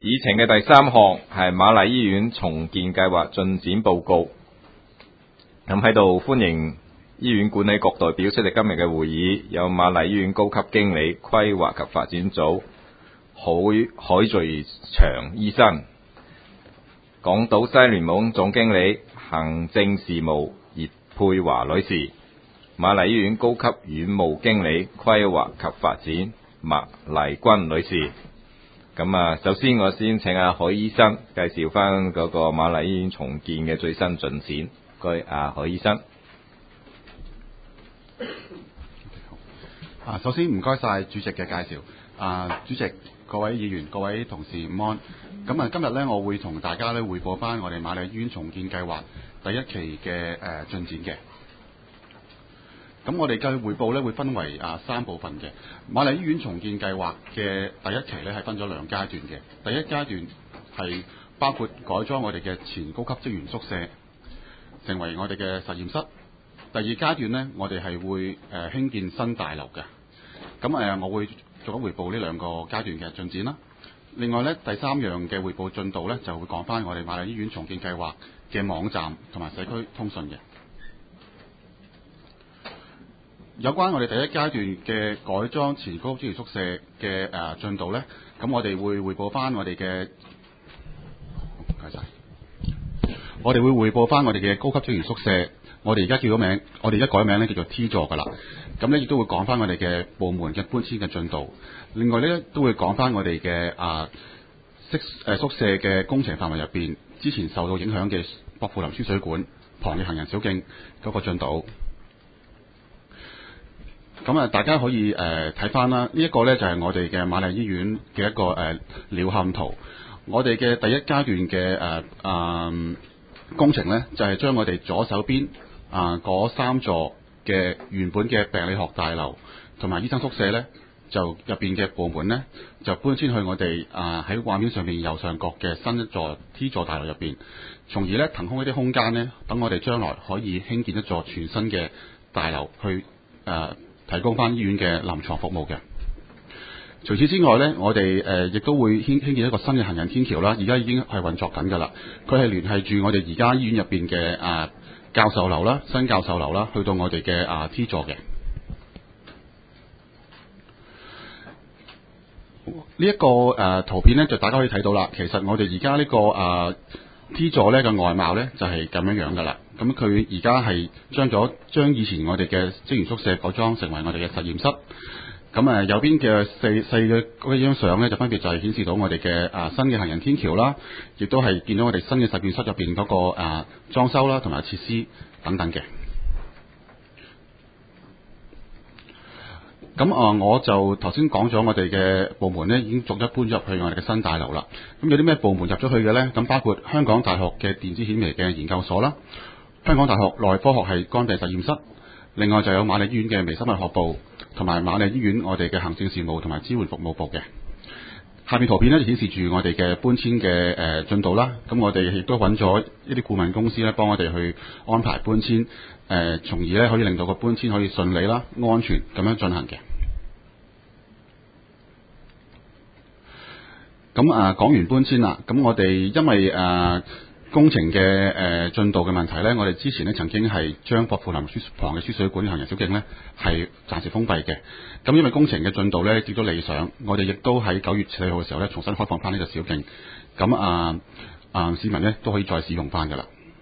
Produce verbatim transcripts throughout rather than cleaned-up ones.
議程嘅第三項係瑪麗醫院重建計劃進展報告。咁喺度歡迎醫院管理局代表出席今日嘅會議，有瑪麗醫院高級經理、規劃及發展組海海聚祥醫生，港島西聯網總經理、行政事務葉佩華女士，瑪麗醫院高級院務經理、規劃及發展麥麗君女士。咁啊，首先我先請阿海醫生介紹翻嗰個瑪麗醫院重建嘅最新進展。該阿海醫生。 啊，首先唔該晒主席嘅介紹。啊，主席、各位議員、各位同事午安。咁啊，今日呢，我會同大家呢匯報翻我哋瑪麗醫院重建計劃第一期嘅誒進展嘅。咁我哋嘅匯報呢會分為啊三部分嘅。瑪麗醫院重建計劃嘅第一期呢係分咗兩階段嘅。第一階段係包括改裝我哋嘅前高級職員宿舍，成為我哋嘅實驗室。第二階段呢，我哋係會誒、呃、興建新大樓嘅。咁誒、呃，我會做一匯報呢兩個階段嘅進展啦。另外呢，第三樣嘅匯報進度呢，就會講翻我哋瑪麗醫院重建計劃嘅網站同埋社區通訊嘅。有關我哋第一階段嘅改裝前高級職員宿舍嘅誒進度呢，咁我哋會匯報翻我哋嘅，唔該晒。我哋會匯報翻我哋嘅高級職員宿舍，我哋而家叫咗名，我哋而家改名咧叫做 T 座噶啦。咁咧亦都會講翻我哋嘅部門嘅搬遷嘅進度。另外咧都會講翻我哋嘅啊宿誒宿舍嘅工程範圍入邊，之前受到影響嘅薄扶林輸水管旁嘅行人小徑嗰個進度。咁啊，大家可以誒睇翻啦。呢、這、一個咧就係我哋嘅瑪麗醫院嘅一個誒鳥瞰圖。我哋嘅第一階段嘅誒誒工程咧，就係、是、將我哋左手邊啊嗰三座嘅原本嘅病理學大樓同埋醫生宿舍咧，就入邊嘅部門咧，就搬遷去我哋啊喺畫面上面右上角嘅新一座 T 座大樓入邊，從而咧騰空一啲空間咧，等我哋將來可以興建一座全新嘅大樓去誒、呃、提供翻醫院嘅臨床服務嘅。除此之外呢，我哋誒亦都會興興建一個新嘅行人天橋啦，而家已經係運作緊㗎啦。佢係聯繫住我哋而家醫院入邊嘅啊教授樓啦、新教授樓啦，去到我哋嘅啊 T 座嘅。呢、這、一個誒、呃、圖片呢，就大家可以睇到啦。其實我哋而家呢個啊 T 座呢嘅外貌呢，就係、是、咁樣樣㗎啦。咁佢而家係將咗將以前我哋嘅職員宿舍改裝成為我哋嘅實驗室。咁誒右邊嘅四四嘅嗰張相咧，就分別就係顯示到我哋嘅啊新嘅行人天橋啦，亦都係見到我哋新嘅實驗室入邊嗰個啊裝修啦，同埋設施等等嘅。咁啊，我就頭先講咗我哋嘅部門咧，已經逐一搬咗入去我哋嘅新大樓啦。咁有啲咩部門入咗去嘅咧？咁包括香港大學嘅電子顯微嘅研究所啦，香港大學內科學系肝病實驗室，另外就有瑪麗醫院嘅微生物學部，同埋瑪麗醫院我哋嘅行政事務同埋支援服務部嘅。下面圖片咧就顯示住我哋嘅搬遷嘅誒進度啦。咁我哋亦都揾咗一啲顧問公司咧，幫我哋去安排搬遷，誒、呃，從而咧可以令到個搬遷可以順利啦、安全咁樣進行嘅。咁啊，講完搬遷啦，咁我哋因為誒、呃、工程嘅誒、呃、進度嘅問題咧，我哋之前咧曾經係將薄扶林輸旁嘅輸水管行人小徑咧係暫時封閉嘅。咁因為工程嘅進度咧亦都理想，我哋亦都喺九月四號嘅時候咧重新開放翻呢個小徑。咁啊啊市民咧都可以再使用翻噶啦。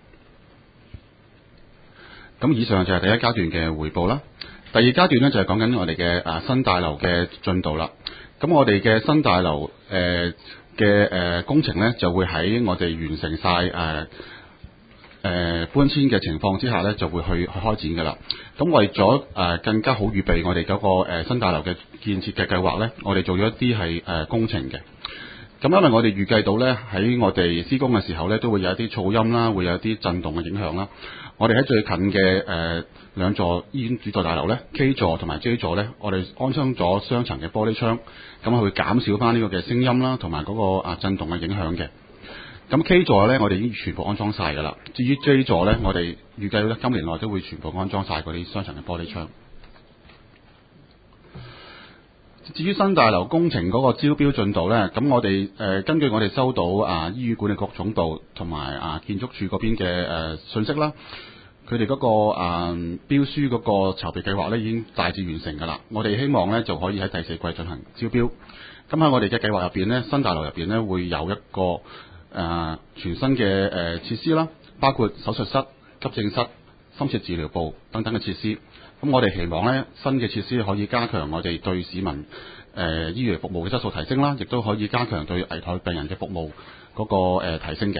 咁以上就係第一階段嘅匯報啦。第二階段咧就係講緊我哋嘅啊新大樓嘅進度啦。咁我哋嘅新大樓誒嘅誒工程咧，就會喺我哋完成晒誒誒搬遷嘅情況之下咧，就會去去開展噶啦。咁為咗誒、呃、更加好預備我哋嗰、那個、呃、新大樓嘅建設嘅計劃咧，我哋做咗一啲係誒工程嘅。咁因為我哋預計到咧喺我哋施工嘅時候咧，都會有一啲噪音啦，會有一啲震動嘅影響啦。我哋喺最近嘅誒、呃、兩座醫院主座大樓咧 ，K 座同埋 J 座咧，我哋安裝咗雙層嘅玻璃窗，咁去減少翻呢個嘅聲音啦，同埋嗰個啊震動嘅影響嘅。咁 K 座咧，我哋已經全部安裝晒㗎啦。至於 J 座咧，我哋預計咧今年內都會全部安裝晒嗰啲雙層嘅玻璃窗。 至於新大樓工程嗰個招標進度呢，咁我哋誒、呃、根據我哋收到啊醫院管理局總部同埋啊建築署嗰邊嘅誒、呃、信息啦，佢哋嗰個啊標書嗰個籌備計劃呢已經大致完成㗎啦。我哋希望呢就可以喺第四季進行招標。咁喺我哋嘅計劃入邊呢，新大樓入邊呢會有一個誒、呃、全新嘅誒、呃、設施啦，包括手術室、急症室、深切治療部等等嘅設施。咁我哋期望咧，新嘅設施可以加強我哋對市民誒、呃、醫療服務嘅質素提升啦，亦都可以加強對危殆病人嘅服務嗰、那個、呃、提升嘅。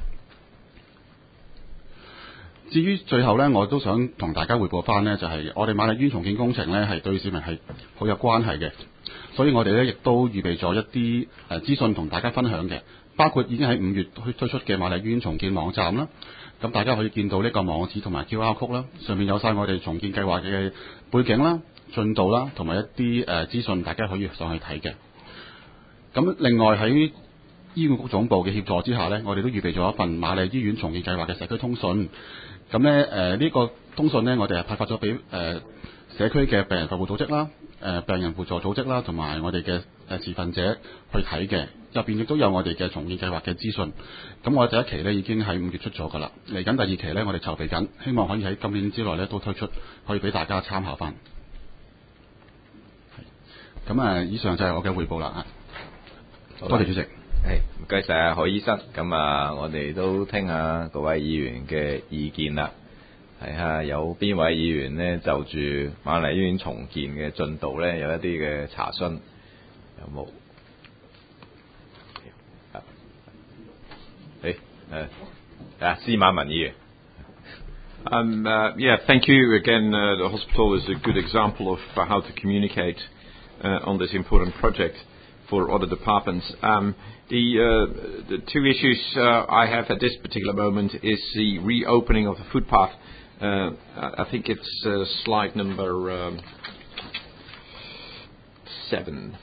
至於最後咧，我都想同大家匯報翻呢，就係、是、我哋瑪麗醫院重建工程咧，係對市民係好有關係嘅，所以我哋咧亦都預備咗一啲誒資訊同大家分享嘅，包括已經喺五月推推出嘅瑪麗醫院重建網站啦。咁大家可以見到呢個網址同埋 Q R code 啦，上面有晒我哋重建計劃嘅背景啦、進度啦，同埋一啲誒資訊，大家可以上去睇嘅。咁另外喺醫管局總部嘅協助之下呢，我哋都預備咗一份瑪麗醫院重建計劃嘅社區通訊。咁咧誒呢個通訊呢，我哋係派發咗俾誒社區嘅病人服務組織啦、誒、呃、病人輔助組織啦，同埋我哋嘅誒持份者去睇嘅。入邊亦都有我哋嘅重建計劃嘅資訊。咁我第一期呢已經喺五月出咗㗎啦，嚟緊第二期呢，我哋籌備緊，希望可以喺今年之內呢都推出，可以俾大家參考翻。咁啊，以上就係我嘅彙報啦。多謝主席。 係唔該晒啊，何醫生。咁啊，我哋都聽下各位議員嘅意見啦。睇下有邊位議員呢就住瑪麗醫院重建嘅進度呢有一啲嘅查詢，有冇？誒誒啊，司馬文議員。 Um, uh, yeah, thank you again. Uh, the hospital is a good example of uh, how to communicate uh, on this important project for other departments. Um, the, uh, the two issues uh, I have at this particular moment is the reopening of the footpath. Uh, I think it's uh, slide number um, seven.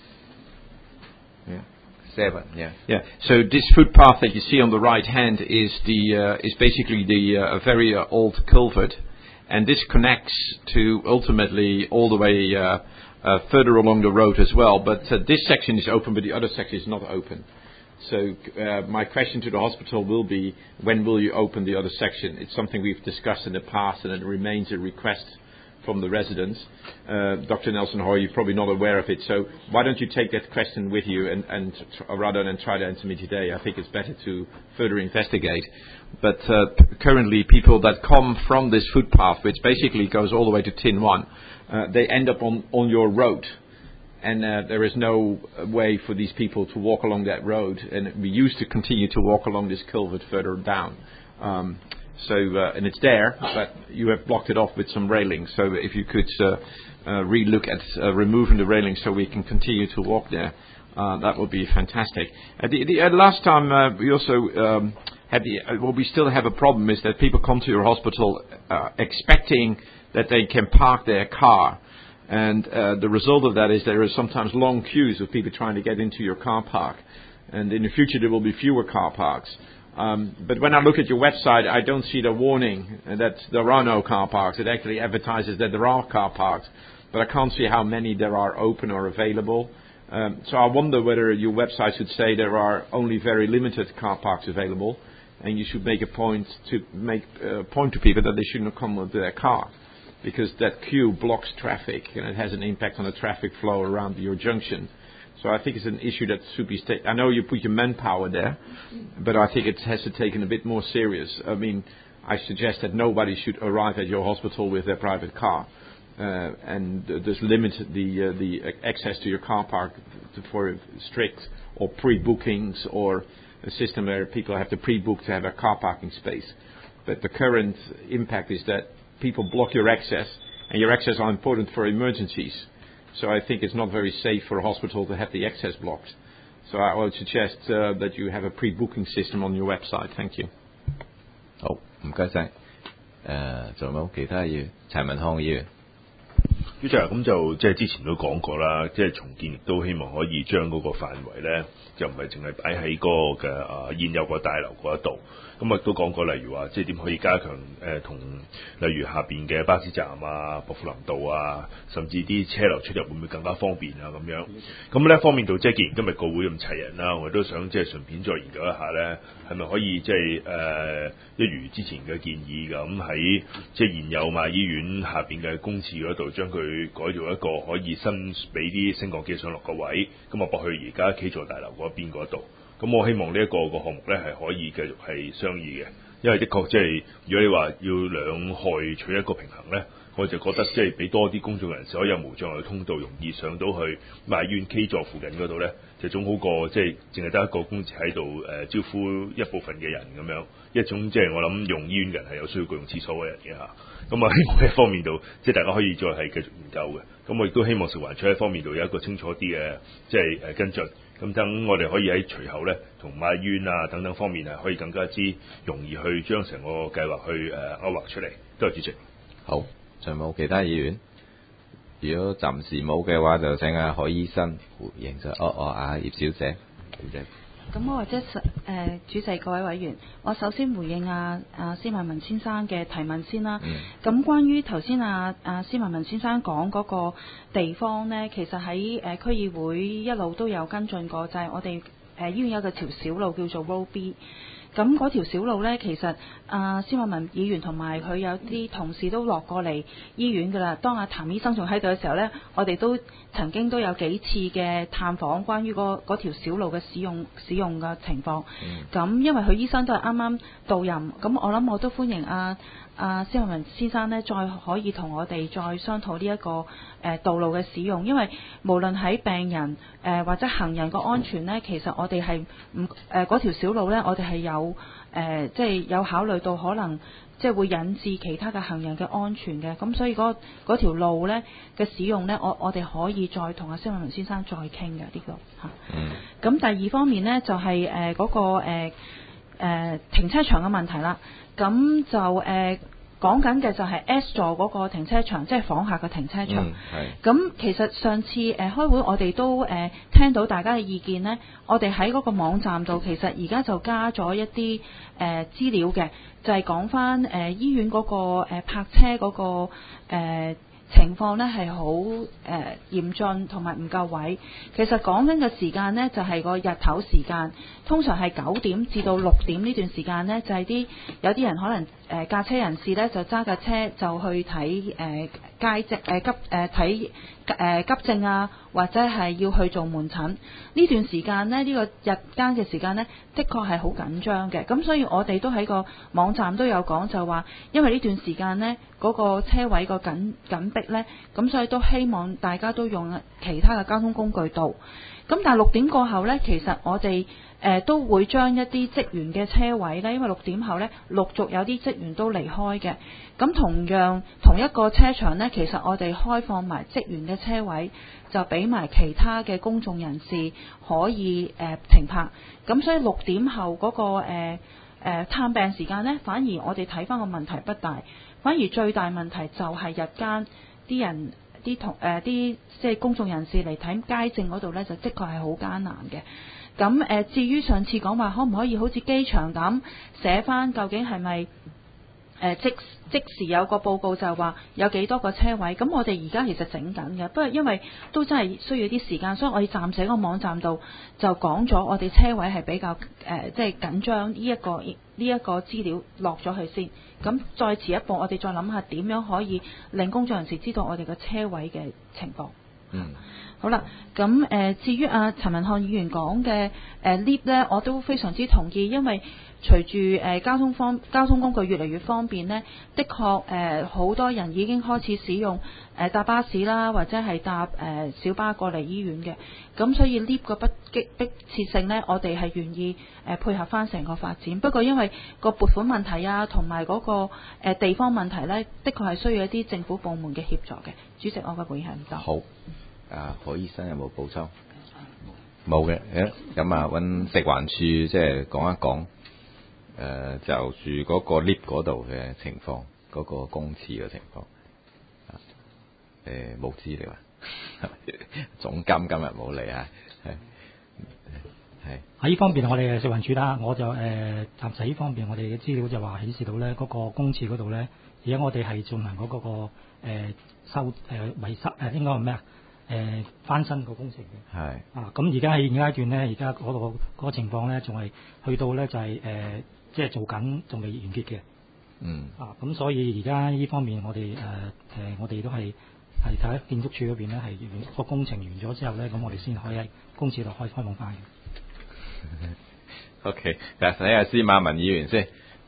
Yeah. Seven, yeah. Yeah. So this footpath that you see on the right hand is the uh, is basically the uh, a very uh, old culvert, and this connects to ultimately all the way uh, uh, further along the road as well. But uh, this section is open, but the other section is not open. So uh, my question to the hospital will be, when will you open the other section? It's something we've discussed in the past, and it remains a request from the residents. Uh, Doctor Nelson Hoy, you're probably not aware of it, so why don't you take that question with you and, and tr- rather than try to answer me today? I think it's better to further investigate. But uh, p- currently people that come from this footpath, which basically goes all the way to Tin One, uh, they end up on, on your road. And uh, there is no way for these people to walk along that road. And we used to continue to walk along this culvert further down. Um, So, uh, and it's there, but you have blocked it off with some railings. So if you could uh, uh, re-look at uh, removing the railings so we can continue to walk there, uh, that would be fantastic. Uh, the, the uh, last time uh, we also um, had the, uh, what we still have a problem is that people come to your hospital uh, expecting that they can park their car. And uh, the result of that is there is sometimes long queues of people trying to get into your car park. And in the future there will be fewer car parks. Um, but when I look at your website, I don't see the warning that there are no car parks. It actually advertises that there are car parks, but I can't see how many there are open or available. Um, so I wonder whether your website should say there are only very limited car parks available, and you should make a point to make a point to people that they shouldn't come with their car, because that queue blocks traffic and it has an impact on the traffic flow around your junction. So I think it's an issue that should be sta- I know you put your manpower there, but I think it has to take it a bit more serious. I mean, I suggest that nobody should arrive at your hospital with their private car, uh, and uh, just limit the uh, the access to your car park to, for strict or pre-bookings or a system where people have to pre-book to have a car parking space. But the current impact is that people block your access, and your access are important for emergencies. So I think it's not very safe for a hospital to have the access blocked. So I would suggest uh, that you have a pre-booking system on your website. Thank you. 好，唔該晒。誒，仲有冇其他議員？陳文康議員。 主席咁就即係之前都講過啦，即係重建亦都希望可以將嗰個範圍咧，就唔係淨係擺喺嗰個嘅啊現有個大樓嗰一度。咁啊都講過，例如話即係點可以加強誒同、呃、例如下邊嘅巴士站啊、薄扶林道啊，甚至啲車流出入會唔會更加方便啊咁樣。咁呢一方面度，即係既然今日個會咁齊人啦，我哋都想即係順便再研究一下咧，係咪可以即係誒一如之前嘅建議咁喺即係現有馬醫院下邊嘅公廁嗰度，將佢改造一個可以新俾啲升降機上落個位，咁啊駁去而家企座大樓嗰邊嗰度。咁我希望呢一個個項目咧係可以繼續係商議嘅，因為的確即係如果你話要兩害取一個平衡咧，我就覺得即係俾多啲公眾人士可以有無障礙通道，容易上到去馬醫院 K 座附近嗰度咧，就總好過即係淨係得一個公廁喺度誒招呼一部分嘅人咁樣，一種即係我諗用醫院嘅人係有需要共用廁所嘅人嘅嚇。咁啊，希望呢一方面度即係大家可以再係繼續研究嘅。咁我亦都希望食環署喺方面度有一個清楚啲嘅即係誒跟進。咁等我哋可以喺隨後咧，同馬醫院啊等等方面係可以更加之容易去將成個計劃去誒勾畫出嚟。多謝主席。 好，仲有冇其他議員？如果暫時冇嘅話，就請阿海醫生回應咗。哦哦，阿葉小姐，小姐。 咁我或者誒、呃、主席各位委員，我首先回應阿阿施文文先生嘅提問先啦。咁、嗯、關於頭先阿阿施文文先生講嗰個地方呢，其實喺誒、呃、區議會一路都有跟進過，就係、是、我哋誒、呃、醫院有個條小路叫做 Road B。咁嗰條小路呢，其實阿施文文議員同埋佢有啲同事都落過嚟醫院㗎啦。當阿譚醫生仲喺度嘅時候呢，我哋都曾經都有幾次嘅探訪，關於嗰嗰條小路嘅使用使用嘅情況。咁、嗯、因為佢醫生都係啱啱到任，咁我諗我都歡迎阿阿施文文先生呢，再可以同我哋再商討呢一個誒、呃、道路嘅使用，因為無論喺病人誒、呃、或者行人個安全呢，其實我哋係唔誒嗰條小路呢，我哋係有。誒、呃，即係有考慮到可能即係會引致其他嘅行人嘅安全嘅，咁所以嗰嗰條路呢嘅使用呢，我我哋可以再同阿施文文先生再傾嘅呢個嚇。嗯。咁第二方面呢，就係誒嗰個誒、呃呃、停車場嘅問題啦。咁就誒。呃講緊嘅就係 S 座嗰個停車場，即係訪客嘅停車場。咁、嗯、其實上次誒、呃、開會，我哋都誒、呃、聽到大家嘅意見呢，我哋喺嗰個網站度，其實而家就加咗一啲誒、呃、資料嘅，就係講翻誒醫院嗰、那個、呃、泊車嗰、那個、呃情況呢係好誒嚴峻同埋唔夠位。其實講緊嘅時間呢，就係、是、個日頭時間，通常係九點至到六點呢段時間呢，就係、是、啲有啲人可能誒駕、呃、車人士呢，就揸架車就去睇誒街症誒急誒睇誒急症啊，或者係要去做門診呢段時間呢，呢、這個日間嘅時間呢，的確係好緊張嘅。咁所以我哋都喺個網站都有講，就話因為呢段時間呢，嗰、那個車位個緊緊迫呢，咁所以都希望大家都用其他嘅交通工具到。咁但係六點過後呢，其實我哋誒、呃、都會將一啲職員嘅車位呢，因為六點後呢，陸續有啲職員都離開嘅。咁同樣同一個車場呢，其實我哋開放埋職員嘅車位，就俾埋其他嘅公眾人士可以誒、呃、停泊。咁所以六點後嗰、那個誒、呃呃、探病時間呢，反而我哋睇返個問題不大。反而最大問題就係日間啲人啲同誒啲即係公眾人士嚟睇街症嗰度呢，就的確係好艱難嘅。咁誒、呃，至於上次講話可唔可以好似機場咁寫返究竟係咪誒即即時有個報告就係話有幾多個車位？咁我哋而家其實整緊嘅，不過因為都真係需要啲時間，所以我哋暫時喺個網站度就講咗我哋車位係比較誒、呃、即係緊張呢一個呢一個資料落咗去先。咁再遲一步，我哋再諗下點樣可以令公眾人士知道我哋嘅車位嘅情況。嗯，好啦，咁誒、呃、至於阿、啊、陳文漢議員講嘅誒 lift 咧，我都非常之同意，因為隨住誒、呃、交通方交通工具越嚟越方便呢，的確誒好多人已經開始使用誒、呃、搭巴士啦，或者係搭誒、呃、小巴過嚟醫院嘅。咁所以 lift 個不迫切性呢，我哋係願意誒、呃、配合翻成個發展。不過因為個撥款問題啊，同埋嗰個、呃、地方問題呢，的確係需要一啲政府部門嘅協助嘅。主席，我嘅會係唔多。 好，啊，何醫生有冇補充？冇嘅，咁啊揾食環署即係講一講。誒、呃、就住嗰個 lift 嗰度嘅情況，嗰、那個公廁嘅情況。 誒冇資料啊，總監今日冇嚟啊，係係喺呢方面，我哋食環署啦，我就誒暫時呢方面，我哋嘅資料就話顯示到咧，嗰、那個公廁嗰度咧，而家我哋係進行嗰、那個、呃、修誒維修誒應該係咩啊？誒、呃、翻新個工程嘅。係啊，咁而家喺現階段咧，而家嗰度嗰個情況咧，仲係去到咧就係、是、誒、呃、即係做緊，仲未完結嘅。嗯。啊，咁所以而家呢方面我哋誒誒我哋都係係睇建築署嗰邊咧係個工程完咗之後咧，咁我哋先可以喺公廁度開開放翻嘅。 OK， 嗱睇下司馬文議員先。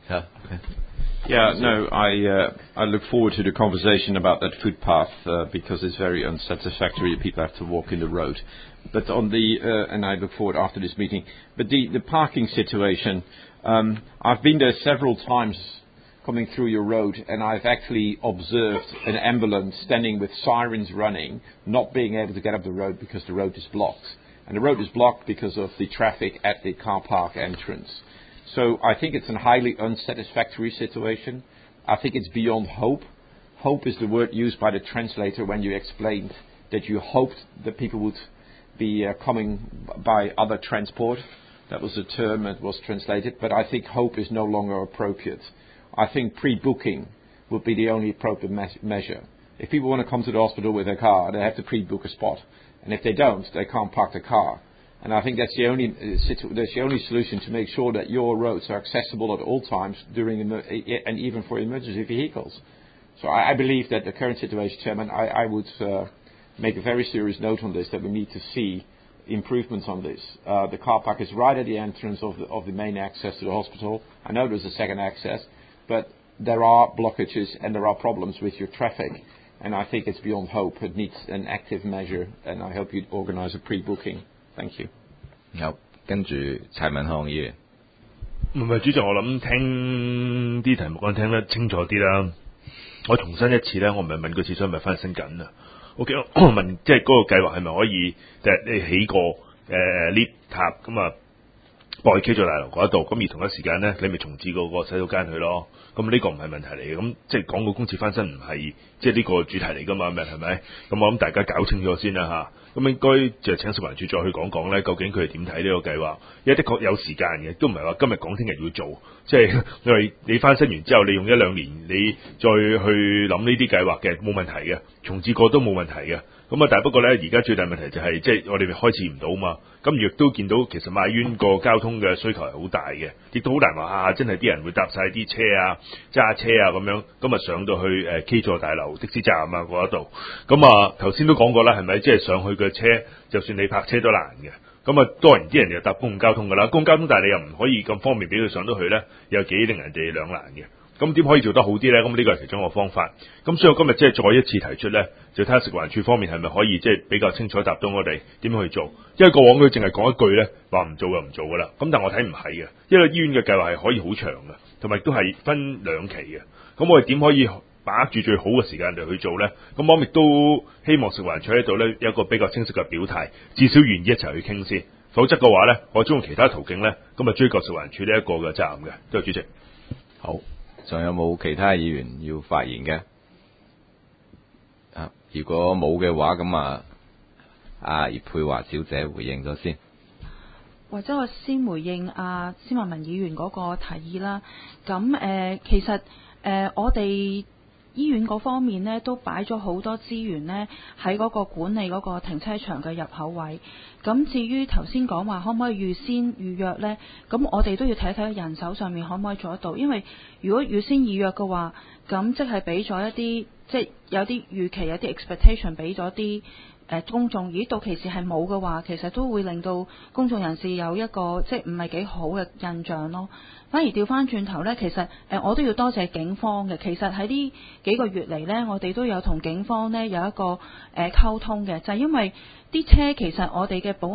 Yeah, no, I uh, I look forward to the conversation about that footpath uh, because it's very unsatisfactory. People have to walk in the road. But on the uh, and I look forward after this meeting. But the the parking situation, um, I've been there several times coming through your road, and I've actually observed an ambulance standing with sirens running, not being able to get up the road because the road is blocked. And the road is blocked because of the traffic at the car park entrance. So I think it's a highly unsatisfactory situation. I think it's beyond hope. Hope is the word used by the translator when you explained that you hoped that people would be uh, coming by other transport. That was the term that was translated. But I think hope is no longer appropriate. I think pre-booking would be the only appropriate me- measure. If people want to come to the hospital with their car, they have to pre-book a spot. And if they don't, they can't park the car. And I think that's the only uh, situ- that's the only solution to make sure that your roads are accessible at all times during emer- and even for emergency vehicles. So I, I believe that the current situation, Chairman, I, I would uh, make a very serious note on this, that we need to see improvements on this. Uh, the car park is right at the entrance of the, of the main access to the hospital. I know there's a second access, but there are blockages and there are problems with your traffic. And I think it's beyond hope. It needs an active measure, and I hope you'd organise a pre-booking. Thank you. 好，跟住柴文康議員。 唔係主席，我諗聽啲題目講聽得清楚啲啦。我重申一次咧，我唔係問個廁所係咪翻新緊啊。我記得我問即係嗰個計劃係咪可以就係你起個誒 lift 塔咁啊，過去 K 座大樓嗰度，咁而同一時間咧，你咪重置嗰個洗手間去咯。咁呢個唔係問題嚟嘅，咁即係講個公廁翻新唔係即係呢個主題嚟㗎嘛，係咪？咁我諗大家搞清楚先啦嚇。咁應該就請食環署再去講講咧，究竟佢係點睇呢個計劃？因為的確有時間嘅，都唔係話今日講聽日要做，即係因為你翻新完之後，你用一兩年，你再去諗呢啲計劃嘅冇問題嘅，重置過都冇問題嘅。咁啊，但係不過咧，而家最大問題就係、是、即係我哋開始唔到嘛。咁亦都見到其實馬苑個交通嘅需求係好大嘅，亦都好難話啊！真係啲人會搭晒啲車啊、揸車啊咁樣，咁啊上到去誒 K 座大樓的士站啊嗰度。咁啊頭先都講過啦，係咪？即係上去嘅車，就算你泊車都難嘅。咁啊，當然啲人又搭公共交通㗎啦，公共交通但係你又唔可以咁方便俾佢上到去咧，又幾令人哋兩難嘅。咁點可以做得好啲咧？咁呢個係其中一個方法。咁所以我今日即係再一次提出咧，就睇下食環署方面係咪可以即係比較清楚答到我哋點樣去做。因為過往佢淨係講一句咧，話唔做就唔做㗎啦。咁但係我睇唔係嘅，因為醫院嘅計劃係可以好長嘅，同埋都係分兩期嘅。咁我哋點可以把握住最好嘅時間嚟去做咧？咁我亦都希望食環署喺度咧有一個比較清晰嘅表態，至少願意一齊去傾先。否則嘅話咧，我將用其他途徑咧，咁啊追究食環署呢一個嘅責任嘅。多謝主席。 好。仲有冇其他議員要發言嘅？啊，如果冇嘅話，咁啊，阿葉佩華小姐回應咗先。 或者我先回應阿司馬文議員嗰個提議啦。咁誒、呃，其實誒、呃，我哋醫院嗰方面呢，都擺咗好多資源呢喺嗰個管理嗰個停車場嘅入口位。咁至於頭先講話可唔可以預先預約呢？咁我哋都要睇睇人手上面可唔可以做得到。因為如果預先預約嘅話，咁即係俾咗一啲，即係有啲預期，有啲 expectation 俾咗啲誒公眾。咦，到期時係冇嘅話，其實都會令到公眾人士有一個即係唔係幾好嘅印象咯。反而調翻轉頭呢，其實誒、呃、我都要多謝警方嘅。其實喺呢幾個月嚟呢，我哋都有同警方呢有一個誒、呃、溝通嘅，就係、是、因為啲車其實我哋嘅保安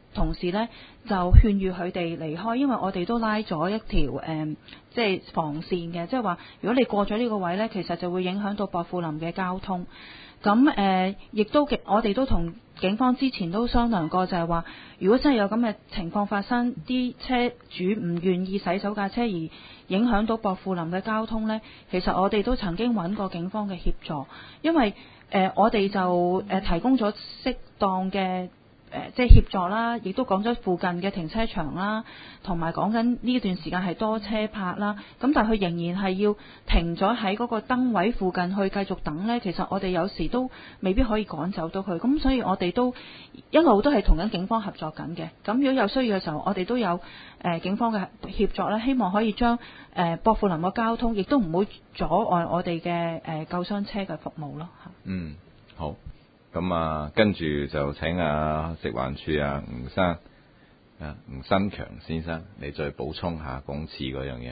同事呢，就勸喻佢哋離開，因為我哋都拉咗一條誒、呃，即係防線嘅，即係話如果你過咗呢個位呢，其實就會影響到薄扶林嘅交通。咁誒，亦、呃、都我哋都同警方之前都商量過，就係話，如果真係有咁嘅情況發生，啲車主唔願意洗手架車而影響到薄扶林嘅交通呢，其實我哋都曾經揾過警方嘅協助，因為誒、呃、我哋就誒、呃、提供咗適當嘅。誒、呃，即係協助啦，亦都講咗附近嘅停車場啦，同埋講緊呢段時間係多車泊啦。咁但係佢仍然係要停咗喺嗰個燈位附近去繼續等呢。其實我哋有時都未必可以趕走到佢，咁所以我哋都一路都係同緊警方合作緊嘅。咁如果有需要嘅時候，我哋都有誒、呃、警方嘅協助啦，希望可以將誒薄扶林嘅交通，亦都唔會阻礙我哋嘅誒救傷車嘅服務咯。 嗯，好。咁啊，跟住就請啊食環署啊吳生啊吳新強先生，你再補充下公廁嗰樣嘢。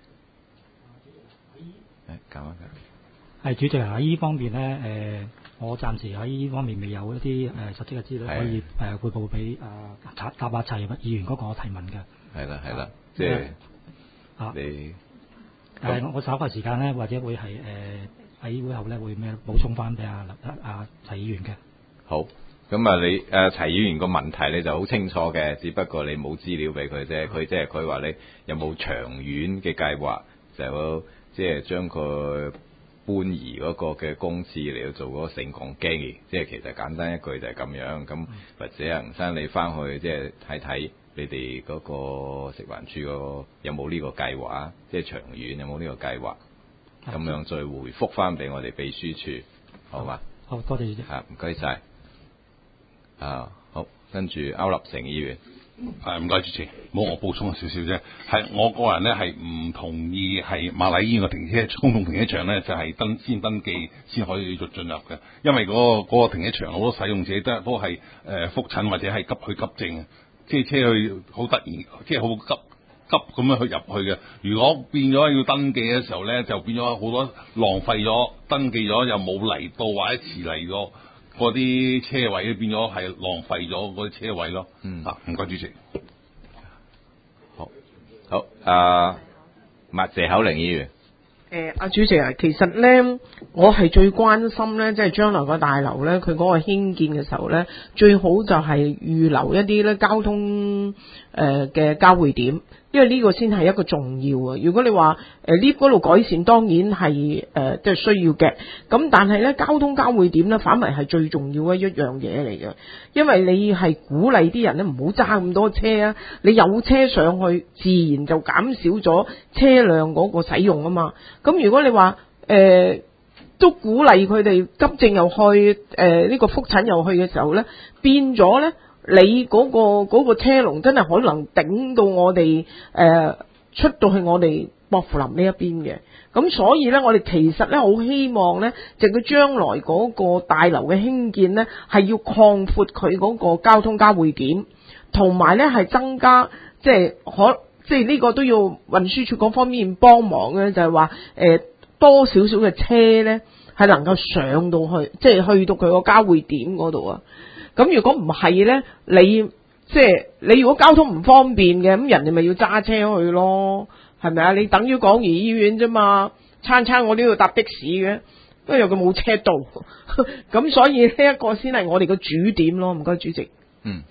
誒，講一講。 係主席喺呢方面咧，誒、呃，我暫時喺呢方面未有一啲誒、呃、實質嘅資料可以誒彙報俾啊答答阿陳議員嗰個提問嘅。係啦係啦，即係啊你誒、呃，我稍後時間咧，或者會係誒。呃喺會後咧會咩補充翻俾阿阿齊議員嘅。 好，咁啊你誒齊議員個問題你就好清楚嘅，只不過你冇資料俾佢啫。佢即係佢話你有冇長遠嘅計劃，就即係將佢搬移嗰個嘅公廁嚟到做嗰個升降機。即係其實簡單一句就係咁樣。咁或者啊吳生你翻去即係睇睇你哋嗰個食環署個有冇呢個計劃，即係長遠有冇呢個計劃。咁樣再回覆翻俾我哋秘書處，好嘛？ 好多謝主席。 係唔該晒。啊，好，跟住區立成議員。 係唔該主席，冇我補充少少啫。係我個人咧係唔同意係瑪麗醫院嘅停車公共停車場咧就係、是、登先登記先可以做進入嘅，因為嗰、那個那個停車場好多使用者都都係誒覆診或者係急去急症，即係車去好突然，即係好急。急咁樣去入去嘅，如果變咗要登記嘅時候咧，就變咗好多浪費咗登記咗又冇嚟到或者遲嚟咗嗰啲車位，變咗係浪費咗嗰啲車位咯。嗯，啊，唔該主席。 好，好，啊，麥謝口玲議員。 誒，阿主席啊，其實咧，我係最關心咧，即係將來個大樓咧，佢嗰個興建嘅時候咧，最好就係預留一啲咧交通誒嘅交匯點。因為呢個先係一個重要啊！如果你話誒 lift 嗰度改善，當然係誒即係需要嘅。咁但係咧，交通交匯點咧，反為係最重要嘅一樣嘢嚟嘅。因為你係鼓勵啲人咧唔好揸咁多車啊，你有車上去，自然就減少咗車輛嗰個使用啊嘛。咁如果你話誒、呃、都鼓勵佢哋急症又去，誒、呃、呢、呢個覆診又去嘅時候咧，變咗咧。你嗰、嗰個嗰、嗰個車龍真係可能頂到我哋誒、呃、出到去我哋薄扶林呢一邊嘅，咁所以咧我哋其實咧好希望咧，就佢將來嗰個大樓嘅興建咧係要擴闊佢嗰個交通交匯點，同埋咧係增加即係可即係呢個都要運輸署嗰方面幫忙嘅，就係話誒多少少嘅車咧係能夠上到去，即係去到佢個交匯點嗰度啊。咁如果唔係咧，你即係你如果交通唔方便嘅，咁人哋咪要揸車去咯，係咪啊？你等於廣怡醫院啫嘛，餐餐我都要搭的士嘅，因為佢冇車到，咁所以呢一個先係我哋嘅主點咯。唔該，主席。 嗯。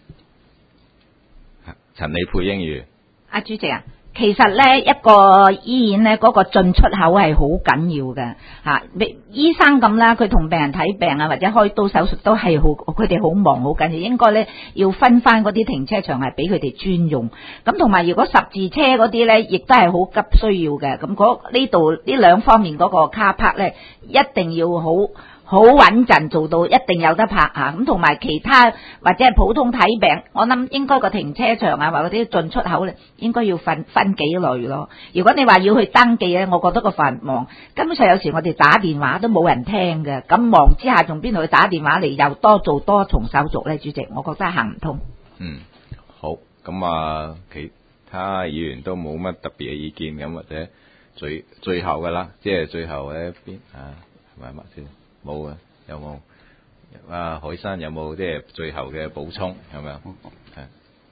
陳李佩英議員。 阿主席啊。其實咧，一個醫院咧，嗰個進出口係好緊要嘅嚇。你醫生咁啦，佢同病人睇病啊，或者開刀手術都係好，佢哋好忙好緊要。應該咧要分翻嗰啲停車場係俾佢哋專用。咁同埋如果十字車嗰啲咧，亦都係好急需要嘅。咁嗰呢度呢兩方面嗰個卡泊咧，一定要好。好穩陣做到一定有得泊嚇，咁同埋其他或者係普通睇病，我諗應該個停車場啊或者啲進出口咧，應該要分分幾類咯。如果你話要去登記咧，我覺得個繁忙，根本上有時我哋打電話都冇人聽嘅，咁忙之下仲邊度去打電話嚟又多做多重手續咧？主席，我覺得行唔通。 嗯，好，咁啊，其他議員都冇乜特別嘅意見咁，或者最最後噶啦，即係最後喺邊啊？係咪乜先？冇啊，有冇？啊，海生有冇即係最後嘅補充？係咪啊？係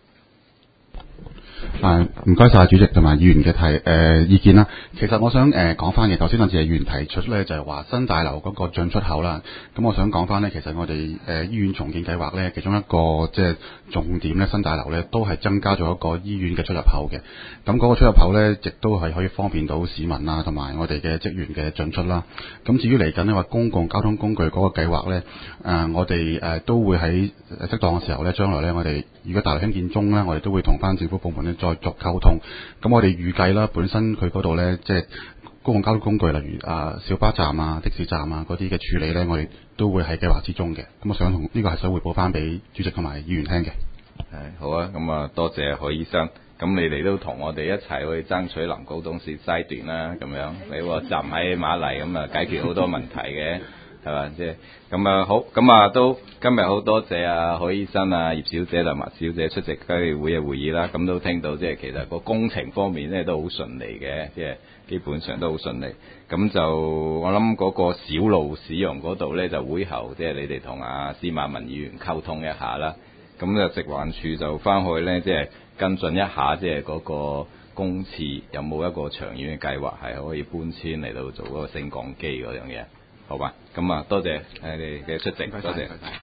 啊，唔該晒主席同埋議員嘅提誒、呃、意見啦。其實我想誒講翻嘅，頭先我謝議員提出咧就係話新大樓嗰個進出口啦。咁我想講翻咧，其實我哋誒、呃、醫院重建計劃咧，其中一個即係重點咧，新大樓咧都係增加咗一個醫院嘅出入口嘅。咁嗰個出入口咧，亦都係可以方便到市民啊，同埋我哋嘅職員嘅進出啦。咁至於嚟緊呢話公共交通工具嗰個計劃咧，誒、呃、我哋誒、呃、都會喺適當嘅時候咧，將來咧我哋如果大樓興建中咧，我哋都會同翻政府部門咧再作溝通。咁我哋預計啦，本身佢嗰度咧，即係公共交通工具，例如啊小巴站啊、的士站啊嗰啲嘅處理咧，我哋都會喺計劃之中嘅。咁我想同呢、這個係想彙報翻俾主席同埋議員聽嘅。 係好啊，咁啊多謝許醫生。咁你哋都同我哋一齊去爭取臨高東線西段啦，咁樣你話站喺瑪麗咁啊，解決好多問題嘅。係嘛，即係咁啊好，咁啊都今日好多謝啊許醫生啊葉小姐同埋小姐出席區議會嘅會議啦，咁都聽到即係其實個工程方面咧都好順利嘅，即係基本上都好順利。咁就我諗嗰個小路使用嗰度咧就會後即係你哋同阿司馬文議員溝通一下啦。咁就食環署就翻去咧即係跟進一下，即係嗰個公廁有冇一個長遠嘅計劃係可以搬遷嚟到做嗰個升降機嗰樣嘢。好吧，咁啊，多謝你哋嘅出席，多謝。